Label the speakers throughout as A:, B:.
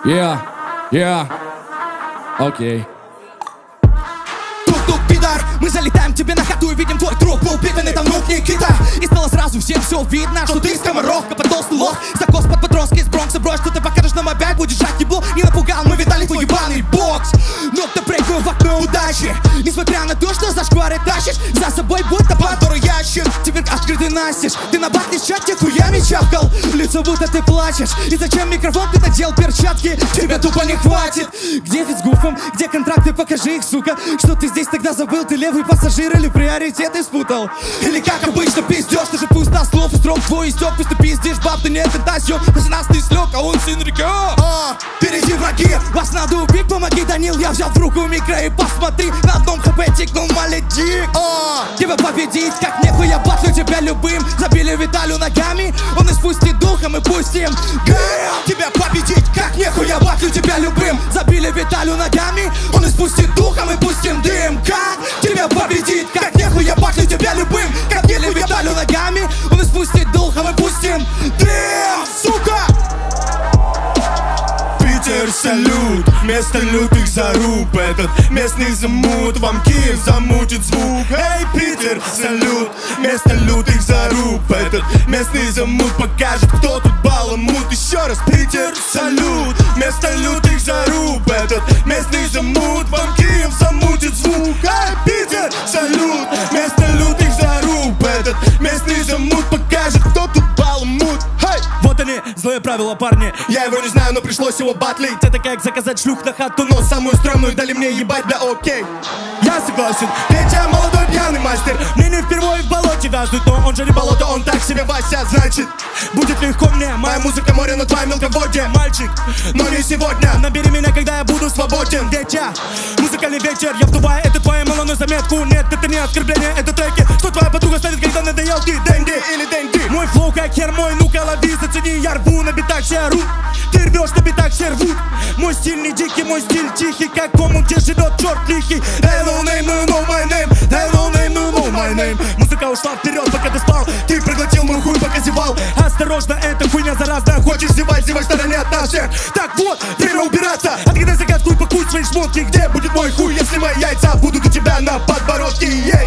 A: Окей.
B: Тук-тук, пидор, мы залетаем тебе на ходу и видим твой труп. Упитанный там внук Никита. И стало сразу всем все видно, что ты скоморох, подтолстый лох. Закос под подростка из Бронкса. Брось, что ты покажешь нам опять, будешь жать ебло. Не напугал, мы видали твой ебаный бокс. Ног-то прыгаю в окно удачи. Несмотря на то, что за шквары тащишь, за собой будто Пандору ящик. Теперь открытый настежь. Ты на бак не чатке хуями чавкал. Лицо будто ты плачешь. И зачем микрофон ты надел перчатки? Тебя тупо не хватит. Где ведь с гуфом? Где контракты? Покажи их, сука. Что ты здесь тогда забыл? Ты левый пассажир или приоритеты спутал? Или как обычно пиздешь? Ты же пуста слов и строк твой истек. Пусть ты пиздишь, баб, ты нет, это съем. После нас ты слег, а он сын река. Впереди враги, вас надо убить. Помоги, Данил, я взял в руку микро. И посмотри, на одном хп тикнул маледик. Тебя победить, как нехуй, я батлю тебя любым. Забили Виталю ногами, он испустит духа, мы пустим. Тебя победить, как нехуй, я батлю тебя любым. Забили Виталю ногами, он испустит духа, мы пустим дым. Как тебя победить, как нехуй, я батлю тебя любым. Как били Виталю ногами, он испустит духа, мы пустим дым, сука.
C: Питер, салют, место лютых заруб. Этот местный замут, вам Киев замутит звук. Эй, Питер, салют, место лютых заруб. Этот местный замут покажет, кто тут баламут. Еще раз, Питер, салют, место лютых заруб. Этот местный замут, вам Киев замутит звук. Эй, Питер, салют, место лютых заруб. Этот местный замут покажет, кто тут баламут.
D: Вот они, злые правила, парни.
C: Я его не знаю, но пришлось его батлить.
D: Это как заказать шлюх на хату,
C: Но самую стрёмную дали мне ебать, да окей.
D: я согласен.
C: Петя молодой пьяный мастер.
D: Мне не впервые в болоте вязнуть, но он же не болото,
C: Он так себе Вася, значит
D: будет легко мне.
C: моя музыка море на твоем мелководье.
D: Мальчик,
C: Но не сегодня.
D: набери меня, когда я буду свободен. Ведь я музыкальный вечер, я в Дубае, это твоя малую заметку. Нет, это не оскорбление, это треки, что твоя подруга ставит, когда надоел ты.
C: Дэнди или Дэнди.
D: Мой флоу как хер мой, ну-ка лови, зацени. Я рву на битах, все орут. Ты рвешь на битах, все рвут. Мой стиль не дикий, мой стиль тихий, как кому где живет черт лихий.
C: They no name, no know my name. They no name, no know my name.
D: Музыка ушла вперед, пока ты спал.
C: Ты проглотил мой хуй, пока зевал.
D: Осторожно, эта хуйня заразная.
C: Хочешь зевать, зевай в стороне от нас всех.
D: Так вот,
C: Время убираться.
D: отгадай загадку и пакуй свои шмотки.
C: Где будет мой хуй, если мои яйца будут у тебя на подбородке? Ей!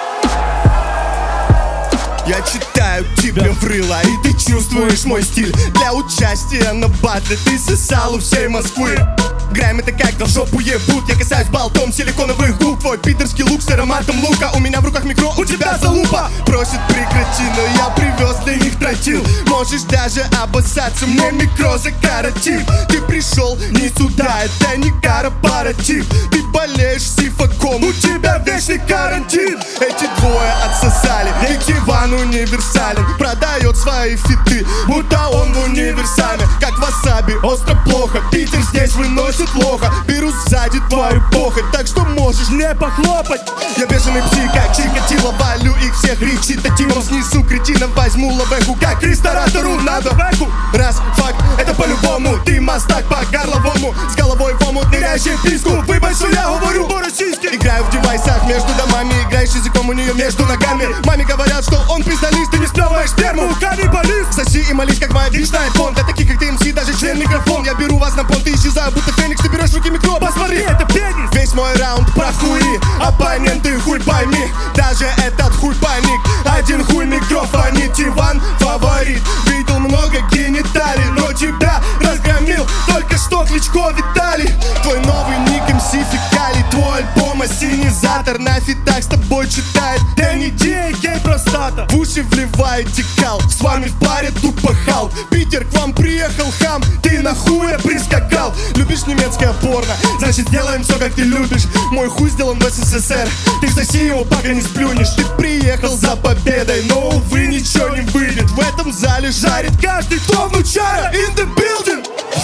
C: Я читаю тебе в рыло, и ты чувствуешь мой стиль. Для участия на батле ты сосал у всей Москвы. Грайм это как-то в жопу ебут. Я касаюсь болтом силиконовых губ. Твой питерский лук с ароматом лука. У меня в руках микро, у тебя залупа. Просит прекрати, но я привез для них тротил. Можешь даже обоссаться, мне микро закоротит. Ты пришел не сюда, это не корпоратив. Ты болеешь сифаком, у тебя вечный карантин. Эти двое отсосали, ведь Иван универсален. Продает свои фиты, будто он в универсаме. Как васаби, остро плохо. Питер здесь выносит плохо. Беру сзади твою похоть, так что можешь мне похлопать. Я бешеный псих, как Чикатило. Валю их всех речитативом. Снесу кретинов, возьму лавеху. Как ресторатору надо веку. Раз, факт, это по-любому. Ты мастак по-горловому. С головой в омут, ныряющий в писку. Выбачь, что я говорю по-российски. Играю в девайсах между домами. Играешь языком у нее между ногами. Маме говорят, что он пиздалист. Ты не сплеваешь сперму, каннибалист. Соси и молись, как моя вишня айфон. Для таких, как ты, МС, даже член микрофон. Я беру вас на понт и исчезаю, будто феникс. Ты берешь в руки микро, посмотри, это пенис. Весь мой раунд про хуи. Оппоненты, хуй пойми. Даже этот хуй паник. Один хуй микрофонит. Иван фаворит. Видел много гениталий, но тебя разгромил только что Кличко Виталий. Твой новый ник МС Фекалий. Твой альбом ассенизатор. На фитах с тобой читает Дэнни Ди, гей простата. В уши вливает декал. С вами в паре тупо хал. Питер, к вам приехал хам. Ты на хуя прискакал. Любишь немецкое порно, значит сделаем все, как ты любишь. Мой хуй сделан в СССР. Ты соси его, пока не сплюнешь. Ты приехал за победой, но увы ничего не выйдет. В этом зале жарит каждый, кто внучара. In the building.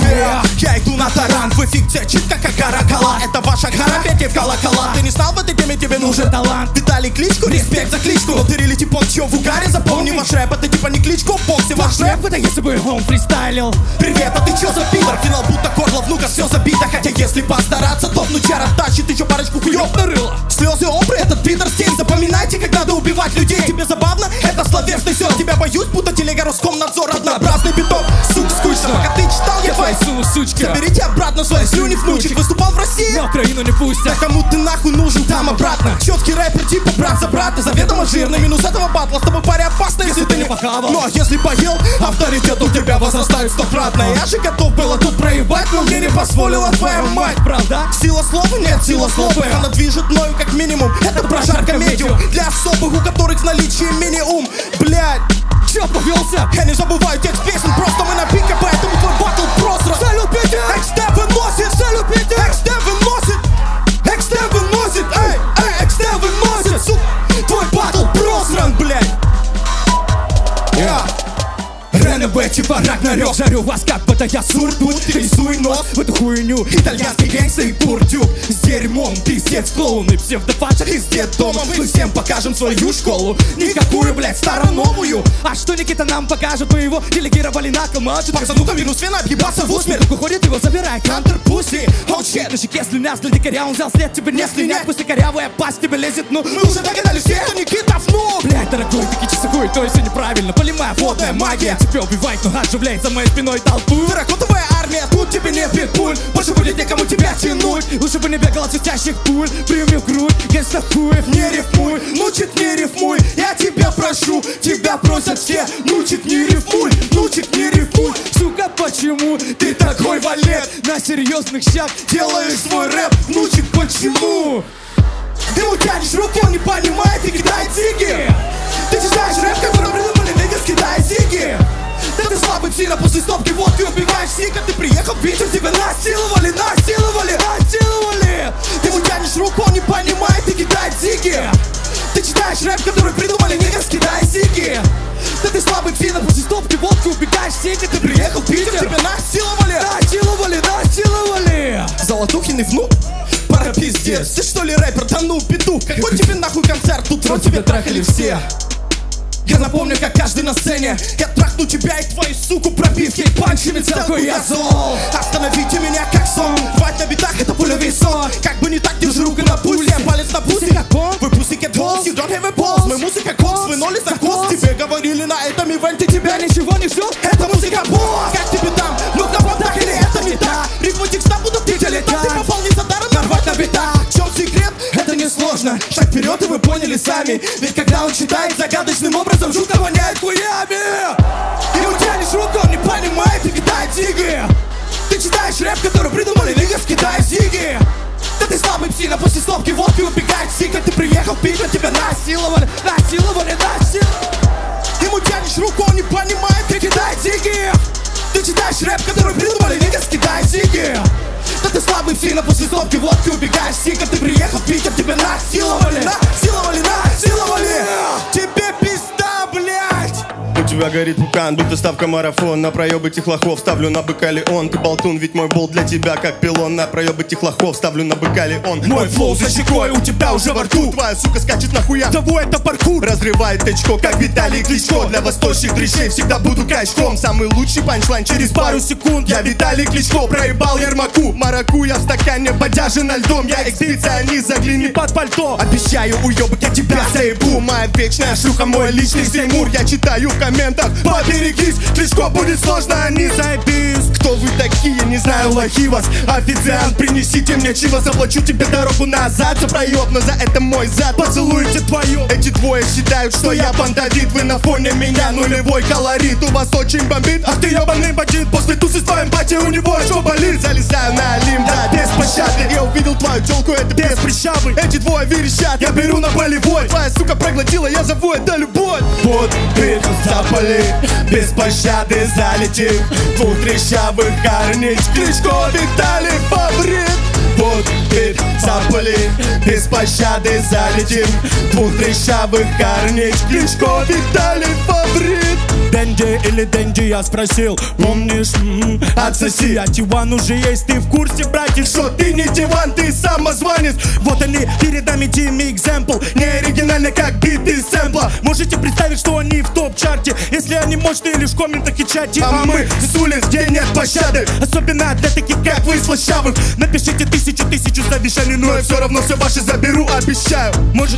B: Я иду на таран, в эффекте читка как каракала. Это ваша гора, пейте в колокола. Ты не знал в этой теме, тебе нужен талант. Виталий кличку, респект за кличку. Но ты рели типа чё в угаре, запомни ваш рэп. Это типа не кличку, боксе ваш рэп. Это если бы он фристайлил. Привет, а ты чё за пидор? Финал будто Корлов, ну-ка все забито. Хотя если постараться, то внучара тащит еще парочку хуёв нарыло. Слезы опры, этот пидор стень. Запоминайте, как надо убивать людей. Тебе забавно? Это словесный сёр. Тебя боюсь, будто телега Роскомнадзор. Однообразный биток, сука, скучно. Пока ты читал, я свои
A: сучки.
B: Заберите обратно свои слюни, внучек. Выступал в России,
A: но Украину не пустят.
B: а кому ты нахуй нужен там обратно? Четкий рэпер типа брат-за-брата, заведомо жирный минус этого батла. С тобой паря опасно, если ты не похавал. Ну а если поел, авторитет у тебя возрастает стократно. Я же готов было тут проебать, но мне не позволила твоя мать, правда? Сила слова? Нет, сила слова. Она движет мною как минимум. Это прожар-комедию для особых, у которых в наличии мини-ум. Блядь,
A: чё повелся?
B: я не забываю текст песен, просто мы на пике, поэтому твой батл просран. Салют, Питер! Экстеп выносит! Салют, Питер! Экстеп выносит! Экстеп выносит! Эй, экстеп выносит! Сука, твой батл просран, блядь! РНБ типа Рагнарёк.
A: Жарю вас как будто я сурдут.
B: Ты рисуй нос
A: в эту хуйню.
B: итальянский гэнгста и бурдюк.
A: С дерьмом, пиздец, клоуны, псевдофачер из детдома.
B: Мы всем покажем свою школу. Никакую, блядь, старо-новую.
A: А что Никита нам покажет? Мы его делегировали на команду.
B: Пацанука минус вина, объебаться в усмерть.
A: Как уходит, его забирай
B: Кантер пуси,
A: на щеке слюня, для дикаря он взял след. Тебе не слинять, после корявая пасть тебе лезет. Ну,
B: мы уже догадались все, это Никита внук.
A: Блядь, дорогой, таки часовой, то есть неправильно. Полимая водная магия. Тебя убивает, но оживляет за моей спиной толпу.
B: Терракотовая армия, тут тебе не питбуль. Больше будет некому тебя тянуть.
A: Лучше бы не бегал от свистящих пуль. Прими в грудь, геста хуев.
B: Не рифмуй, ну чуть не рифмуй. Я тебя прошу, тебя просят все. Ну чуть не рифмуй, ну чуть не рифмуй.
A: Сука, почему
B: ты такой валет?
A: На серьезных щах
B: делаешь свой рэп, внучек, почему? Ты утянешь руку, он не понимает и кидает зиги. Ты читаешь рэп, который придумали нигgas, кидая зиги. Да ты слабый псина, после стопки водки убиваешь сика. Ты приехал в Питер, тебя насиловали, насиловали, насиловали. Ты утянешь руку, он не понимает и кидает зиги. Ты читаешь рэп, который придумали нигgas, кидая зиги. Да ты слабый псина, после стопки водки убегаешь сика. Ты приехал в Питер, тебя насиловали, насиловали, насиловали. Золотухин и внук? Пара пиздец, ты что ли рэпер, да ну петух. Какой тебе нахуй концерт, тут рот тебя трахали все. Я напомню, как каждый на сцене. Я трахну тебя и твою суку, пробив ей панчами целку, я зол. Остановите меня как сон. Хватит на битах, это пулевый сон. Как бы не так, держи руку на пульсе. Палец на пусе, вы pussycat dolls, you don't have a balls. Мы музыка кокс, вы ноли за кос. Тебе говорили на этом ивенте, тебя ничего не ждет. Это музыка босс. Как тебе там? Ну-ка так или это не так? Рифмы текста будут птичьи летать. Ты попал не за даром, нарвать на битах. В чем секрет? Это несложно. Шаг вперед, и вы поняли сами. Ведь когда он читает загадочным образом, жутко воняет хуями. Ему тянешь руку, он не понимает и кидает зиги. Ты читаешь рэп, который придумали нигgas, кидая зиги. Да ты слабый псина, после стопки водки убегает сика. Ты приехал в Питер, тебя насиловали, насиловали, насиловали. Ему тянешь руку, он не понимает и кидает зиги. Ты читаешь рэп, который придумали нигgas, кидая зиги. Да ты слабый псина, после стопки водки убегаешь сика. Ты приехал в Питер, тебя насиловали, насиловали, насиловали. Тебе пизда, блядь. У тебя горит пукан, будто ставка марафон. На проебы этих лохов ставлю на быка Леон. Ты болтун, ведь мой болт для тебя как пилон. На проебы этих лохов ставлю на быка Леон. Мой флоу за щекой, у тебя уже во рту. Твоя сука скачет нахуя, того это паркур. Разрывает очко, как Виталий Кличко. Для восточных дрищей всегда буду качком. Самый лучший панчлайн через пару секунд. Я Виталий Кличко, проебал Ермаку. Маракуя в стакане, бодяжена льдом. Я экспедиционист, загляни под пальто. Обещаю, уебок, я тебя заебу. Моя вечная шлюха, мой личный Сеймур. Я читаю в комментах, поберегись, Кличко будет сложно, не заебись. Кто вы такие, не знаю, лохи вас. Официант, принесите мне чего, заплачу тебе дорогу назад. За проеб, но за это мой зад, поцелуйте твою. Эти двое считают, что я бандовит. Вы на фоне меня нулевой колорит. У вас очень бомбит, ах ты ебаный бандит. После тусы с твоим пати у него что болит. Залезаю на Олимп, да, без пощады. Я увидел твою телку, это без прищавы. Эти двое верещат, я беру на болевой. Твоя сука проглотила, я зову это любовь. Вот битву запали, без пощады залетим. Двух трещавых корней, Кличко Виталий фаворит. Вот бит запали, без пощады залетим. Двух трещавых корней, Кличко Виталий фаворит.
D: Дэнди или Дэнди, я спросил, помнишь,
B: Отсоси.
D: а Тиван уже есть, ты в курсе, братик?
B: Что ты не диван, ты самозванец.
D: Вот они, перед нами Team Example.
B: Не оригинально, как биты сэмпла.
D: Можете представить, что они в топ-чарте? Если они мощные, лишь в комментах и чате.
B: А мы с улиц, где нет пощады.
D: Особенно для таких, как вы, слащавых. Напишите тысячу завещаний, но
B: я все равно все ваши заберу, обещаю.
D: Может,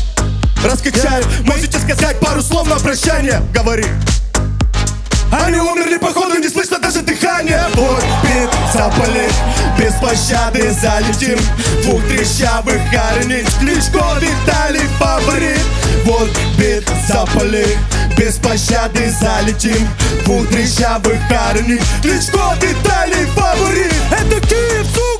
B: раскачаю, можете сказать пару слов на прощание. Говори. Они умерли, походу, не слышно даже дыхания. Вот
C: запали, без пощады залетим. Двух трещавых Арнич, Кличко, Виталий фаворит. Вот бит запали, без пощады залетим. Двух трещавых Арнич, Кличко, Виталий фаворит.
D: Это Киев, сука!